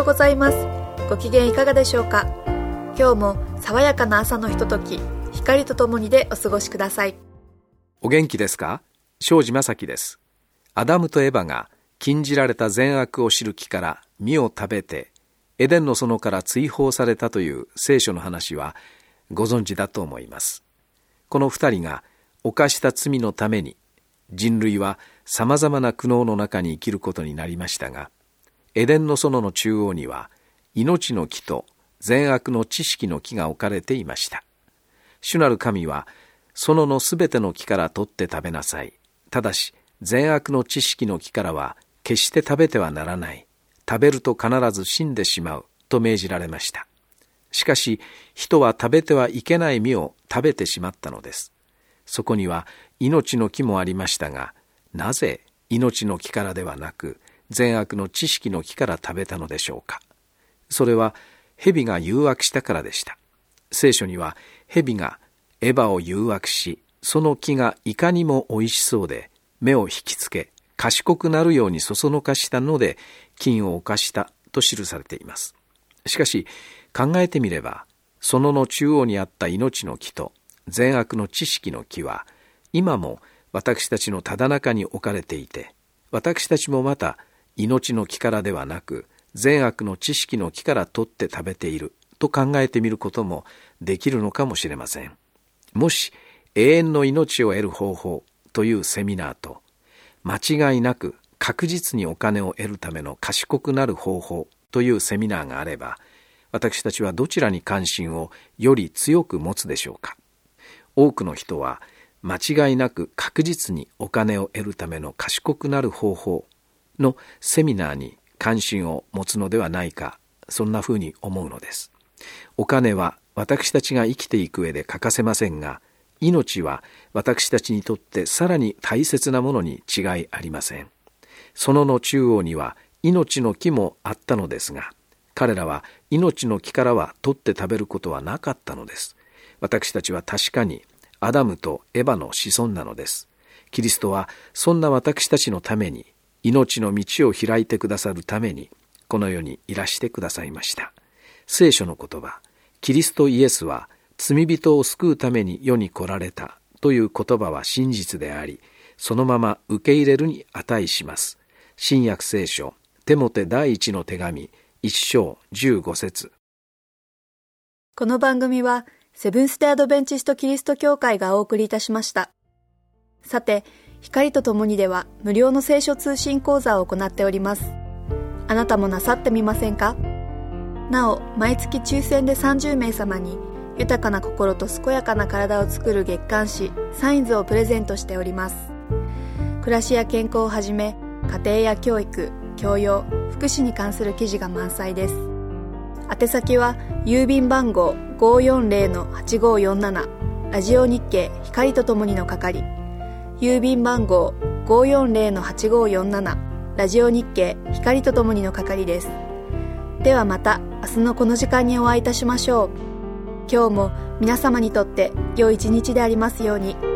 ございます。ご機嫌いかがでしょうか。今日も爽やかな朝のひととき、光とともにでお過ごしください。 お元気ですか。庄司正樹です。アダムとエバが禁じられた善悪を知る木から実を食べてエデンの園から追放されたという聖書の話はご存知だと思います。この二人が犯した罪のために人類はさまざまな苦悩の中に生きることになりましたが、エデンの園の中央には命の木と善悪の知識の木が置かれていました。主なる神は、園のすべての木から取って食べなさい。ただし善悪の知識の木からは決して食べてはならない。食べると必ず死んでしまうと命じられました。しかし人は食べてはいけない実を食べてしまったのです。そこには命の木もありましたが、なぜ命の木からではなく善悪の知識の木から食べたのでしょうか。それは蛇が誘惑したからでした。聖書には蛇がエバを誘惑し、その木がいかにもおいしそうで目を引きつけ賢くなるようにそそのかしたので禁を犯したと記されています。しかし考えてみれば、園の中央にあった命の木と善悪の知識の木は今も私たちのただ中に置かれていて、私たちもまた命の木からではなく善悪の知識の木から取って食べていると考えてみることもできるのかもしれません。もし永遠の命を得る方法というセミナーと、間違いなく確実にお金を得るための賢くなる方法というセミナーがあれば、私たちはどちらに関心をより強く持つでしょうか。多くの人は間違いなく確実にお金を得るための賢くなる方法のセミナーに関心を持つのではないか、そんなふうに思うのです。お金は私たちが生きていく上で欠かせませんが、命は私たちにとってさらに大切なものに違いありません。園の中央には命の木もあったのですが、彼らは命の木からは取って食べることはなかったのです。私たちは確かにアダムとエバの子孫なのです。キリストはそんな私たちのために、命の道を開いてくださるためにこの世にいらしてくださいました。聖書の言葉、キリストイエスは罪人を救うために世に来られたという言葉は真実であり、そのまま受け入れるに値します。新約聖書テモテ第一の手紙1章15節。 この番組はセブンステアドベンチストキリスト教会がお送りいたしました。さて、光とともにでは無料の聖書通信講座を行っております。あなたもなさってみませんか。なお、毎月抽選で30名様に豊かな心と健やかな体を作る月刊誌サインズをプレゼントしております。暮らしや健康をはじめ、家庭や教育、教養、福祉に関する記事が満載です。宛先は郵便番号 540-8547 ラジオ日経光とともにの係、郵便番号 540-8547 ラジオ日経光とともにの係です。ではまた明日のこの時間にお会いいたしましょう。今日も皆様にとって良い一日でありますように。